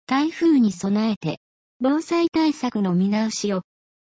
台風に備えて、防災対策の見直しを。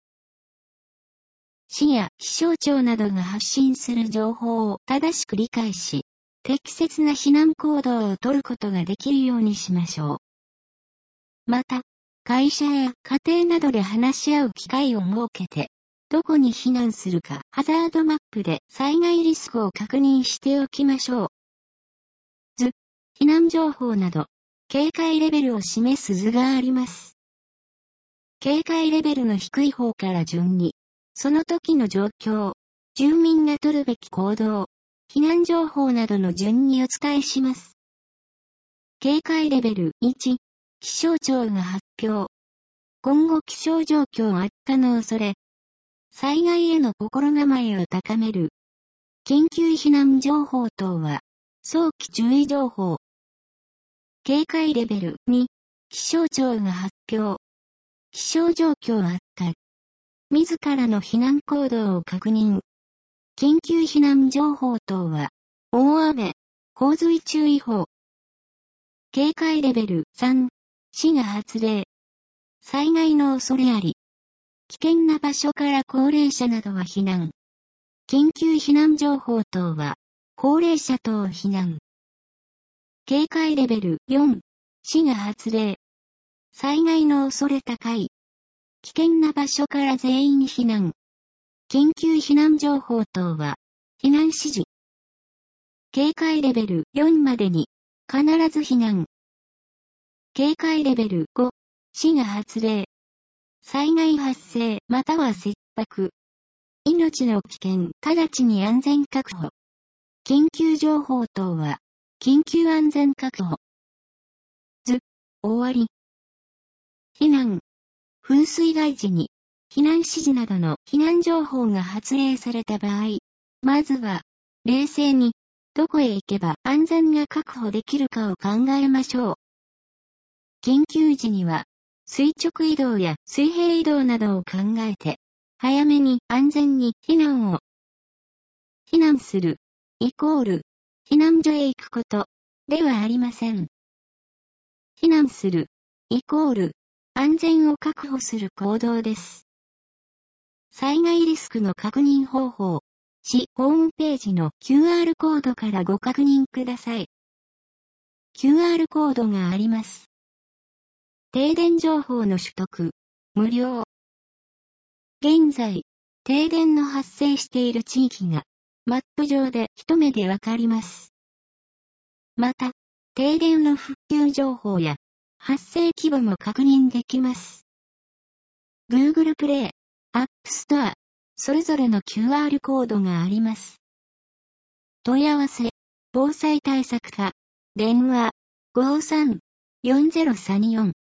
市や気象庁などが発信する情報を正しく理解し、適切な避難行動をとることができるようにしましょう。また、会社や家庭などで話し合う機会を設けて、どこに避難するかハザードマップで災害リスクを確認しておきましょう。図、避難情報など、警戒レベルを示す図があります。警戒レベルの低い方から順に、その時の状況、住民が取るべき行動、避難情報などの順にお伝えします。警戒レベル1、気象庁が発表。今後気象状況悪化の恐れ。災害への心構えを高める。緊急避難情報等は、早期注意情報。警戒レベル2、気象庁が発表。気象状況悪化。自らの避難行動を確認。緊急避難情報等は、大雨、洪水注意報。警戒レベル3、市が発令。災害の恐れあり。危険な場所から高齢者などは避難。緊急避難情報等は、高齢者等避難。警戒レベル4、市が発令。災害の恐れ高い。危険な場所から全員避難。緊急避難情報等は、避難指示。警戒レベル4までに、必ず避難。警戒レベル5、市が発令。災害発生または切迫。命の危険、直ちに安全確保。緊急情報等は、緊急安全確保。図、終わり。避難。風水害時に、避難指示などの避難情報が発令された場合、まずは、冷静に、どこへ行けば安全が確保できるかを考えましょう。緊急時には、垂直移動や水平移動などを考えて、早めに安全に避難を。避難する、イコール、避難所へ行くこと、ではありません。避難する、イコール、安全を確保する行動です。災害リスクの確認方法、市ホームページの QR コードからご確認ください。QR コードがあります。停電情報の取得、無料。現在、停電の発生している地域が、マップ上で一目でわかります。また、停電の復旧情報や、発生規模も確認できます。Google Play、App Store、それぞれの QR コードがあります。問い合わせ、防災対策課、電話、53-4034